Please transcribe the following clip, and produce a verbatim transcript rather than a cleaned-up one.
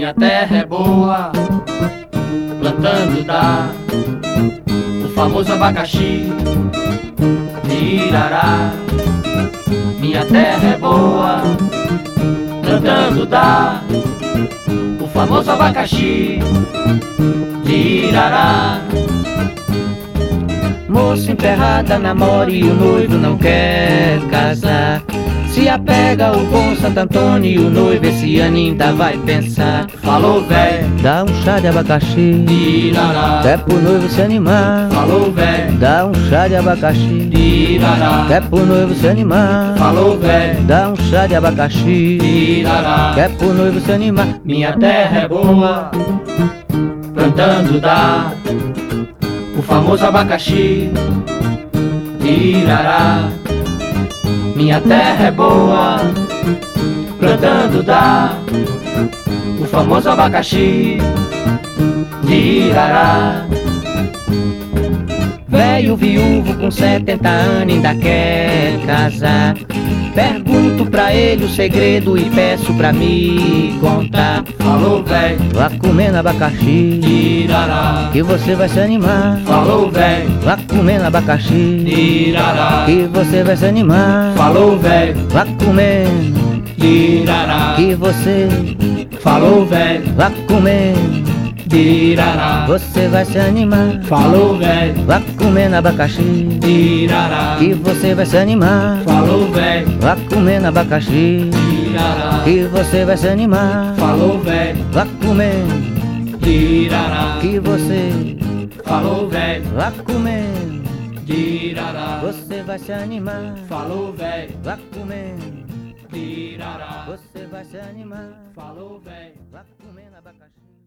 Minha terra é boa, plantando dá o famoso abacaxi de Irará. Minha terra é boa, plantando dá o famoso abacaxi de Irará. Moça emperrada namora e o noivo não quer casar. Se apega o bom Santo Antônio e o noivo esse ano ainda vai pensar. Falou véi, dá um chá de abacaxi de Irará. que é pro noivo se animar. Falou véi, dá um chá de abacaxi de Irará. que é pro noivo se animar. Falou véi, dá um chá de abacaxi de Irará. que é pro noivo se animar. Minha terra é boa, plantando dá o famoso abacaxi de Irará. Minha terra é boa, plantando dá o famoso abacaxi de Irará. Velho viúvo com setenta anos ainda quer casar. Pergunto pra ele o segredo e peço pra me contar. Falou véi, vá comendo abacaxi de Irará, que você vai se animar. Falou véi, vá comendo abacaxi de Irará. que você vai se animar. Falou véi, vá comendo de Irará. que você Falou véi, vá comendo de Irará. você vai se animar. Falou véi, vá comendo abacaxi de Irará. que você vai se animar. Falou véi, vá comendo abacaxi de Irará. que você vai se animar. Falou véi, vá comendo de Irará. que você Falou véi, vá comendo de Irará. você vai se animar. Falou véi, vá comendo de Irará. você vai se animar. Falou véi. vá comendo abacaxi.